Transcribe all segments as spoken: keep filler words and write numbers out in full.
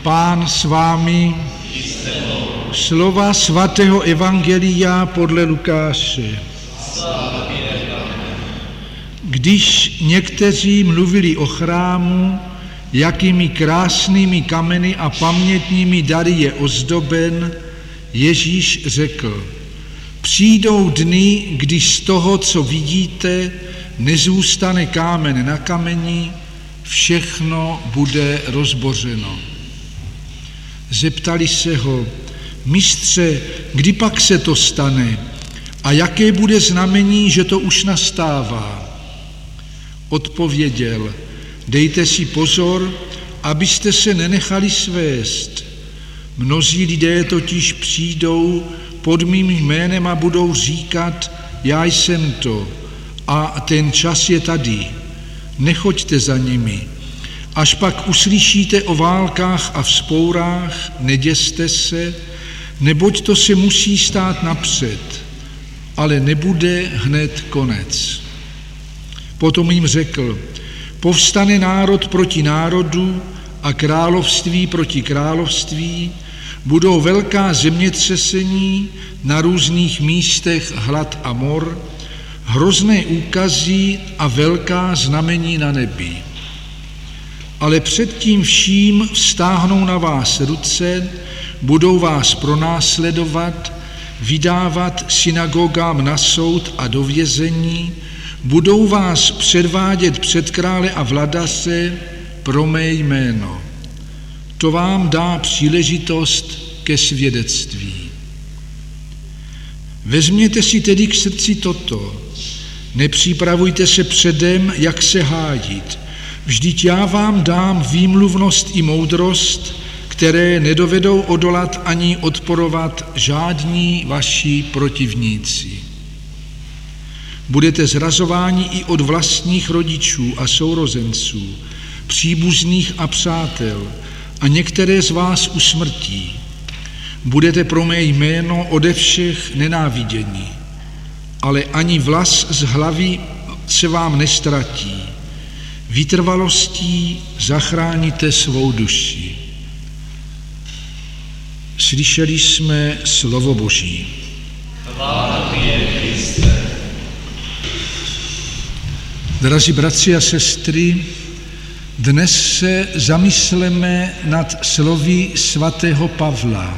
Pán s vámi. Slova svatého evangelia podle Lukáše. Když někteří mluvili o chrámu, jakými krásnými kameny a pamětními dary je ozdoben, Ježíš řekl: přijdou dny, když z toho, co vidíte, nezůstane kámen na kameni, všechno bude rozbořeno. Zeptali se ho: mistře, kdy pak se to stane a jaké bude znamení, že to už nastává? Odpověděl: dejte si pozor, abyste se nenechali svést. Mnozí lidé totiž přijdou pod mým jménem a budou říkat: já jsem to a ten čas je tady. Nechoďte za nimi. Až pak uslyšíte o válkách a vzpourách, neděste se, neboť to se musí stát napřed, ale nebude hned konec. Potom jim řekl: povstane národ proti národu a království proti království, budou velká zemětřesení, na různých místech hlad a mor, hrozné úkazy a velká znamení na nebi. Ale před tím vším vztáhnou na vás ruce, budou vás pronásledovat, vydávat synagogám na soud a do vězení, budou vás předvádět před krále a vladaře pro mé jméno. To vám dá příležitost ke svědectví. Vezměte si tedy k srdci toto. Nepřipravujte se předem, jak se hájit. Vždyť já vám dám výmluvnost i moudrost, které nedovedou odolat ani odporovat žádní vaši protivníci. Budete zrazováni i od vlastních rodičů a sourozenců, příbuzných a přátel, a některé z vás usmrtí. Budete pro mé jméno ode všech nenáviděni, ale ani vlas z hlavy se vám nestratí. Vytrvalostí zachráníte svou duši. Slyšeli jsme slovo Boží. Chvála tě, Kriste. Drazí bratři a sestry, dnes se zamysleme nad slovy svatého Pavla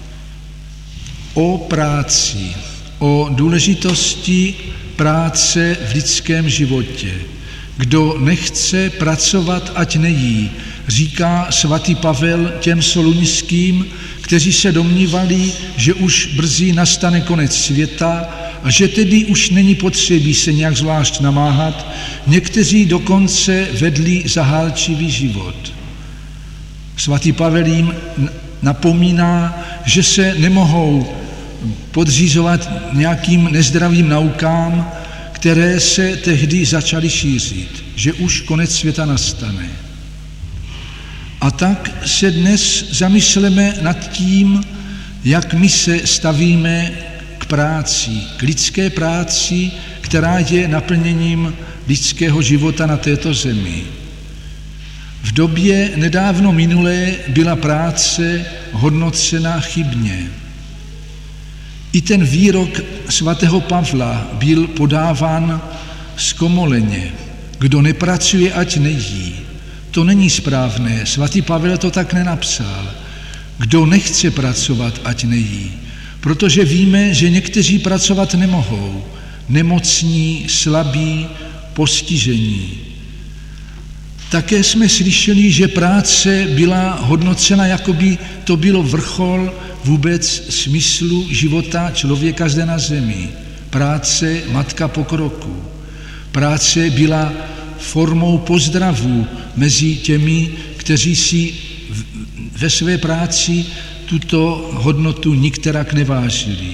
o práci, o důležitosti práce v lidském životě. Kdo nechce pracovat, ať nejí, říká svatý Pavel těm soluňským, kteří se domnívali, že už brzy nastane konec světa a že tedy už není potřebí se nějak zvlášť namáhat. Někteří dokonce vedli zahálčivý život. Svatý Pavel jim napomíná, že se nemohou podřizovat nějakým nezdravým naukám, které se tehdy začaly šířit, že už konec světa nastane. A tak se dnes zamysleme nad tím, jak my se stavíme k práci, k lidské práci, která je naplněním lidského života na této zemi. V době nedávno minulé byla práce hodnocena chybně. I ten výrok svatého Pavla byl podáván zkomoleně. Kdo nepracuje, ať nejí. To není správné. Svatý Pavel to tak nenapsal. Kdo nechce pracovat, ať nejí. Protože víme, že někteří pracovat nemohou. Nemocní, slabí, postižení. Také jsme slyšeli, že práce byla hodnocena, jako by to bylo vrchol vůbec smyslu života člověka zde na zemi. Práce matka pokroku. Práce byla formou pozdravu mezi těmi, kteří si ve své práci tuto hodnotu nikterak nevážili.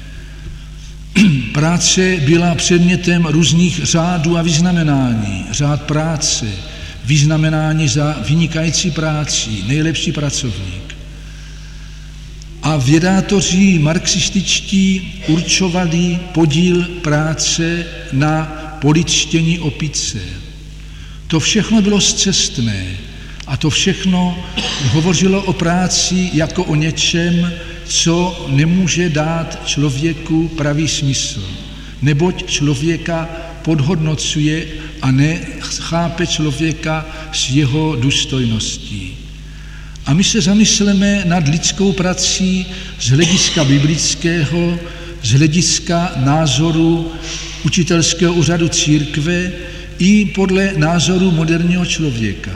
Práce byla předmětem různých řádů a vyznamenání. Řád práce, vyznamenání za vynikající práci, nejlepší pracovník. A vědátoři marxističtí určovali podíl práce na polidštění opice. To všechno bylo scestné A to všechno hovořilo o práci jako o něčem, co nemůže dát člověku pravý smysl, neboť člověka podhodnocuje a nechápe člověka s jeho důstojností. A my se zamysleme nad lidskou prací z hlediska biblického, z hlediska názoru učitelského úřadu církve i podle názoru moderního člověka.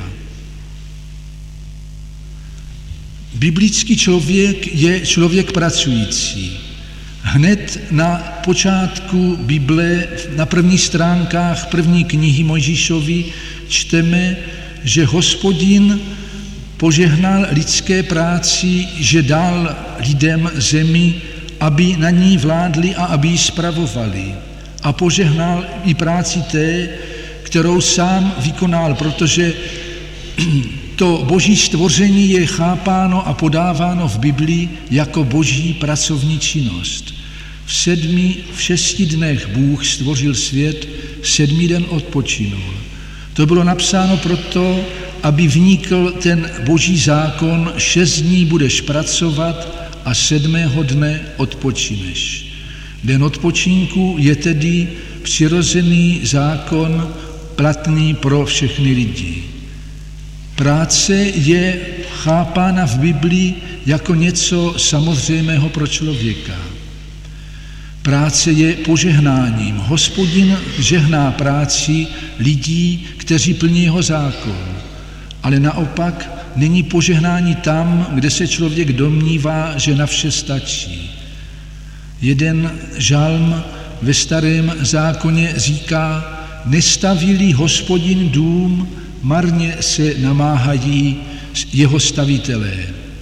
Biblický člověk je člověk pracující. Hned na počátku Bible, na prvních stránkách první knihy Mojžíšovy čteme, že Hospodin požehnal lidské práci, že dal lidem zemi, aby na ní vládli a aby ji spravovali. A požehnal i práci té, kterou sám vykonal, protože to boží stvoření je chápáno a podáváno v Biblii jako boží pracovní činnost. V sedmi, v šesti dnech Bůh stvořil svět, sedmý den odpočinul. To bylo napsáno proto, aby vnikl ten boží zákon, šest dní budeš pracovat a sedmého dne odpočineš. Den odpočinku je tedy přirozený zákon platný pro všechny lidi. Práce je chápána v Biblii jako něco samozřejmého pro člověka. Práce je požehnáním. Hospodin žehná práci lidí, kteří plní jeho zákon. Ale naopak není požehnání tam, kde se člověk domnívá, že na vše stačí. Jeden žalm ve starém zákoně říká, nestaví-li Hospodin dům, marně se namáhají jeho stavitelé.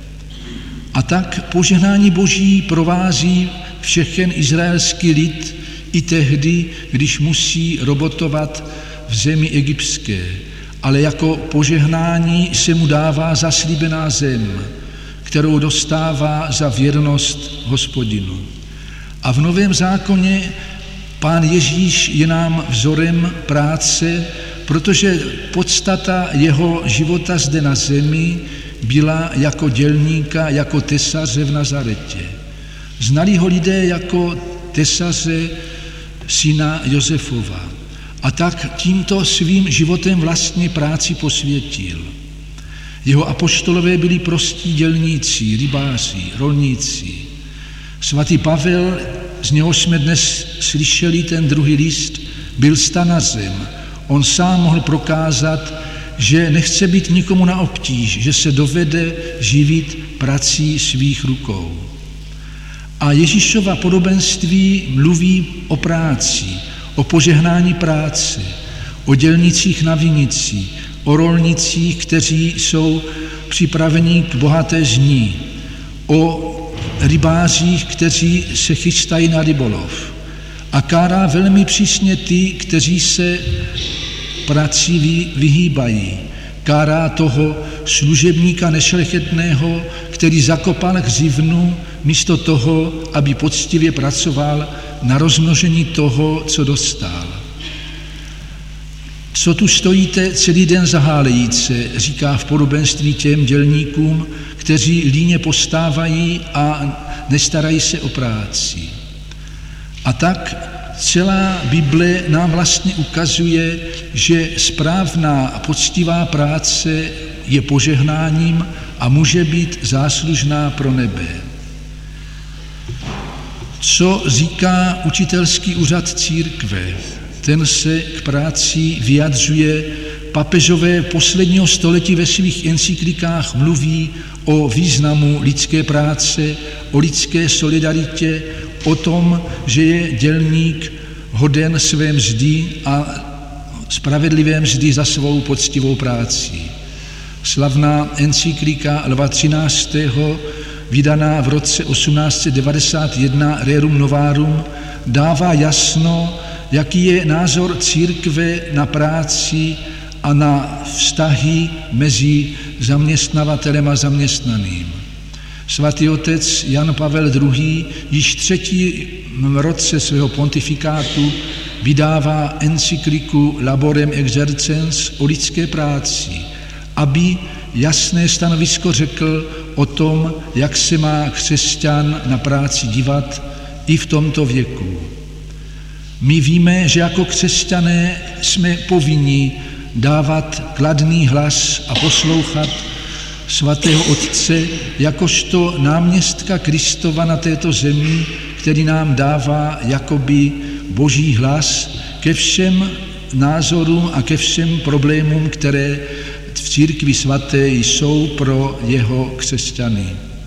A tak požehnání Boží provází všechen izraelský lid i tehdy, když musí robotovat v zemi egyptské. Ale jako požehnání se mu dává zaslíbená zem, kterou dostává za věrnost Hospodinu. A v Novém zákoně Pán Ježíš je nám vzorem práce, protože podstata jeho života zde na zemi byla jako dělníka, jako tesaře v Nazaretě. Znali ho lidé jako tesaře syna Josefova. A tak tímto svým životem vlastně práci posvětil. Jeho apoštolové byli prostí dělníci, rybáři, rolníci. Svatý Pavel, z něho jsme dnes slyšeli ten druhý list, byl stanařem. On sám mohl prokázat, že nechce být nikomu na obtíž, že se dovede živit prací svých rukou. A Ježíšova podobenství mluví o práci, o požehnání práce, o dělnicích na vinici, o rolnicích, kteří jsou připraveni k bohaté žni, o rybářích, kteří se chystají na rybolov. A kárá velmi přísně ty, kteří se prací vyhýbají. Kárá toho služebníka nešlechetného, který zakopal hřivnu, místo toho, aby poctivě pracoval na rozmnožení toho, co dostal. Co tu stojíte celý den za hálejíce, říká v podobenství těm dělníkům, kteří líně postávají a nestarají se o práci. A tak celá Bible nám vlastně ukazuje, že správná a poctivá práce je požehnáním a může být záslužná pro nebe. Co říká učitelský úřad církve? Ten se k práci vyjadřuje. Papežové posledního století ve svých encyklikách mluví o významu lidské práce, o lidské solidaritě, o tom, že je dělník hoden své mzdy a spravedlivé mzdy za svou poctivou práci. Slavná encyklika Lva třináctého vydaná v roce osmnáct set devadesát jedna Rerum Novarum, dává jasno, jaký je názor církve na práci a na vztahy mezi zaměstnavatelem a zaměstnaným. Svatý otec Jan Pavel druhý. již třetí roce svého pontifikátu vydává encykliku Laborem Exercens o lidské práci, aby jasné stanovisko řekl o tom, jak se má křesťan na práci dívat i v tomto věku. My víme, že jako křesťané jsme povinni dávat kladný hlas a poslouchat svatého Otce jakožto náměstka Kristova na této zemi, který nám dává jakoby boží hlas ke všem názorům a ke všem problémům, které v církvi svaté jsou pro jeho křesťany.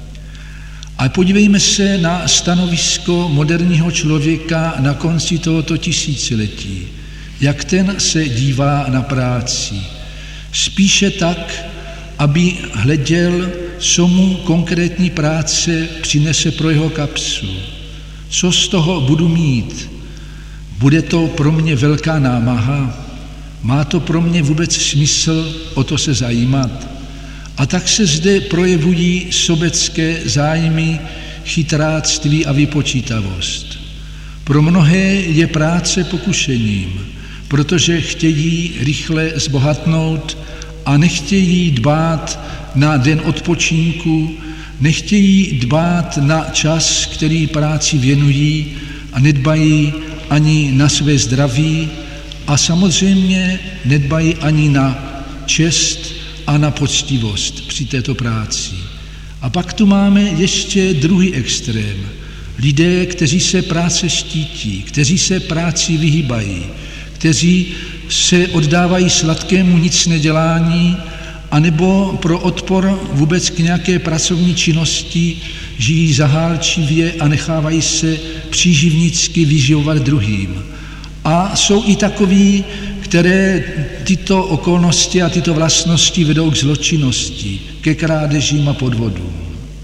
A podívejme se na stanovisko moderního člověka na konci tohoto tisíciletí. Jak ten se dívá na práci. Spíše tak, aby hleděl, co mu konkrétní práce přinese pro jeho kapsu. Co z toho budu mít? Bude to pro mě velká námaha? Má to pro mě vůbec smysl o to se zajímat? A tak se zde projevují sobecké zájmy, chytráctví a vypočítavost. Pro mnohé je práce pokušením, protože chtějí rychle zbohatnout a nechtějí dbát na den odpočinku, nechtějí dbát na čas, který práci věnují a nedbají ani na své zdraví a samozřejmě nedbají ani na čest a na poctivost při této práci. A pak tu máme ještě druhý extrém. Lidé, kteří se práce štítí, kteří se práci vyhýbají, kteří se oddávají sladkému nic nedělání, anebo pro odpor vůbec k nějaké pracovní činnosti žijí zahálčivě a nechávají se příživnicky vyživovat druhým. A jsou i takoví, které tyto okolnosti a tyto vlastnosti vedou k zločinnosti, ke krádežím a podvodům.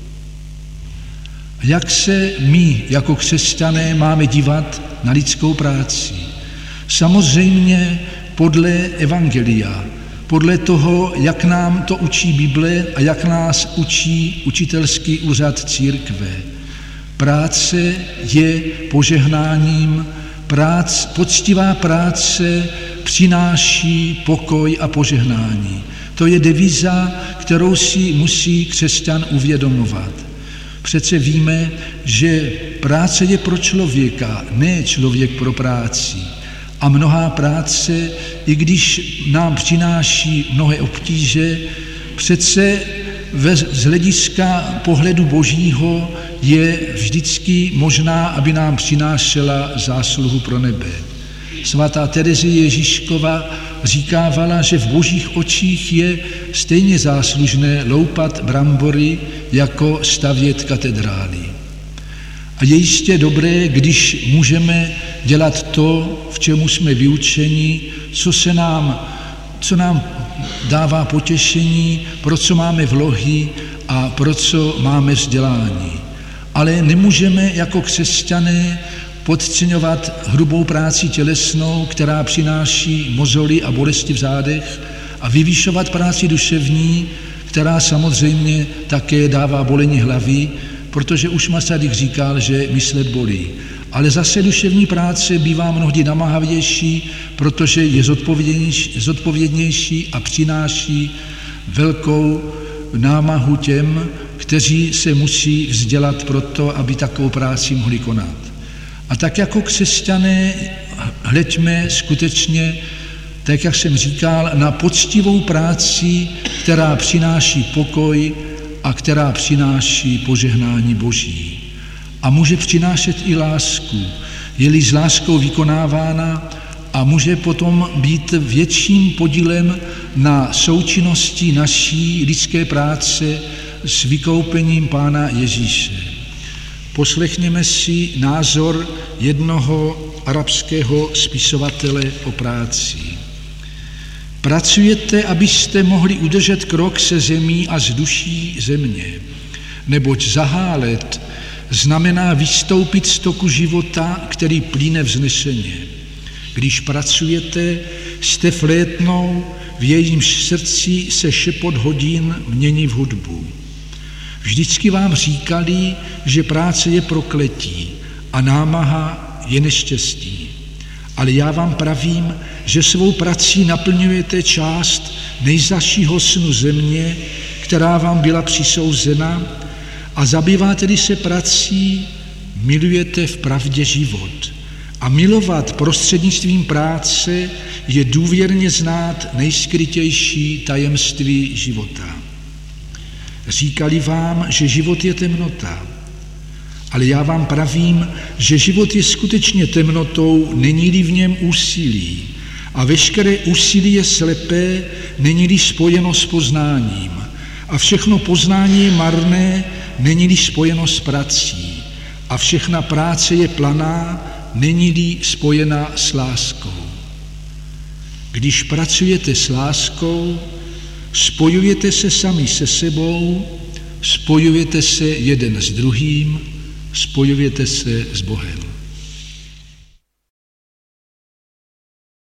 Jak se my jako křesťané máme dívat na lidskou práci? Samozřejmě podle evangelia, podle toho, jak nám to učí Bible a jak nás učí učitelský úřad církve. Práce je požehnáním, práce, poctivá práce přináší pokoj a požehnání. To je devíza, kterou si musí křesťan uvědomovat. Přece víme, že práce je pro člověka, ne člověk pro práci. A mnohá práce, i když nám přináší mnohé obtíže, přece z hlediska pohledu božího je vždycky možná, aby nám přinášela zásluhu pro nebe. Svatá Terezie Ježíškova říkávala, že v božích očích je stejně záslužné loupat brambory, jako stavět katedrály. A je jistě dobré, když můžeme dělat to, v čemu jsme vyučeni, co se nám, co nám dává potěšení, pro co máme vlohy a pro co máme vzdělání. Ale nemůžeme jako křesťané podceňovat hrubou práci tělesnou, která přináší mozoly a bolesti v zádech, a vyvyšovat práci duševní, která samozřejmě také dává bolení hlavy, protože už Masaryk říkal, že myslet bolí. Ale zase duševní práce bývá mnohdy namáhavější, protože je zodpovědnější, zodpovědnější a přináší velkou námahu těm, kteří se musí vzdělat proto, aby takovou práci mohli konat. A tak jako křesťané hleďme skutečně, tak jak jsem říkal, na poctivou práci, která přináší pokoj a která přináší požehnání Boží. A může přinášet i lásku, je-li s láskou vykonávána, a může potom být větším podílem na součinnosti naší lidské práce s vykoupením Pána Ježíše. Poslechněme si názor jednoho arabského spisovatele o práci. Pracujete, abyste mohli udržet krok se zemí a s duší země, neboť zahálet znamená vystoupit z toku života, který plyne vznešeně. Když pracujete, jste flétnou, v jejím srdci se šepot hodin mění v hudbu. Vždycky vám říkali, že práce je prokletí a námaha je neštěstí. Ale já vám pravím, že svou prací naplňujete část nejzazšího snu země, která vám byla přisouzena, a zabýváte-li se prací, milujete v pravdě život. A milovat prostřednictvím práce je důvěrně znát nejskrytější tajemství života. Říkali vám, že život je temnota, ale já vám pravím, že život je skutečně temnotou, není-li v něm úsilí. A veškeré úsilí je slepé, není-li spojeno s poznáním. A všechno poznání je marné, není-li spojeno s prací. A všechna práce je planá, není-li spojena s láskou. Když pracujete s láskou, spojujete se sami se sebou, spojujete se jeden s druhým, spojujete se s Bohem.